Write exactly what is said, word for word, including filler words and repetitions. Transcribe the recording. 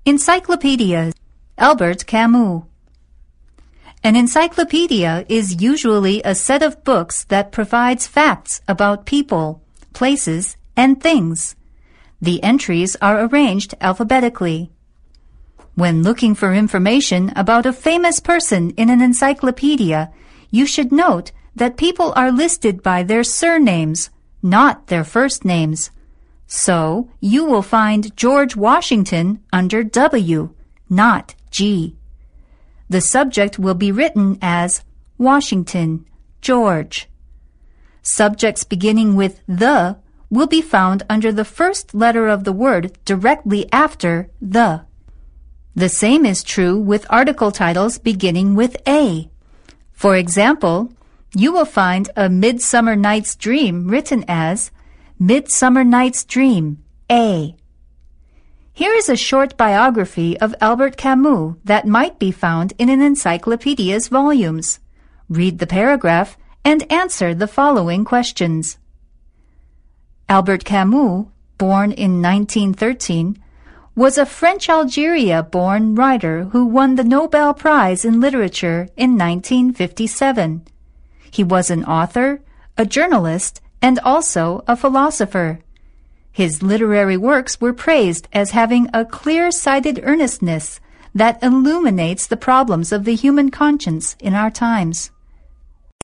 Encyclopedia. Albert Camus. An encyclopedia is usually a set of books that provides facts about people, places, and things. The entries are arranged alphabetically. When looking for information about a famous person in an encyclopedia, you should note that people are listed by their surnames, not their first names. So, you will find George Washington under W, not G. The subject will be written as Washington, George. Subjects beginning with the will be found under the first letter of the word directly after the. The same is true with article titles beginning with A. For example, you will find A Midsummer Night's Dream written as Midsummer Night's Dream, A. Here is a short biography of Albert Camus that might be found in an encyclopedia's volumes. Read the paragraph and answer the following questions. Albert Camus, born in nineteen thirteen, was a French Algeria-born writer who won the Nobel Prize in Literature in nineteen fifty-seven. He was an author, a journalist, and also a philosopher. His literary works were praised as having a clear-sighted earnestness that illuminates the problems of the human conscience in our times.